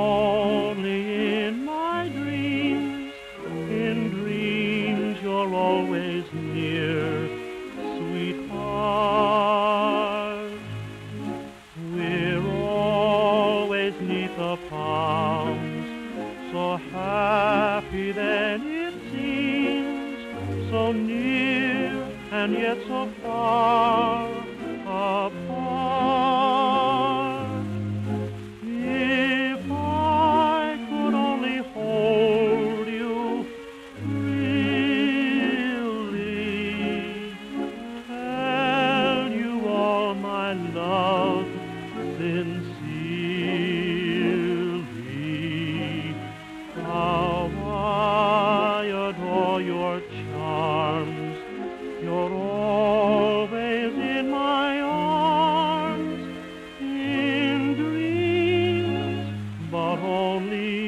only in my dreams. In dreams you're always near, sweetheart. We're always 'neath the palms, so happy then it seems, so near and yet so far apart. If I could only hold you, really tell you all my love sincerely, how I adore your charms. You're always in my arms, in dreams, but only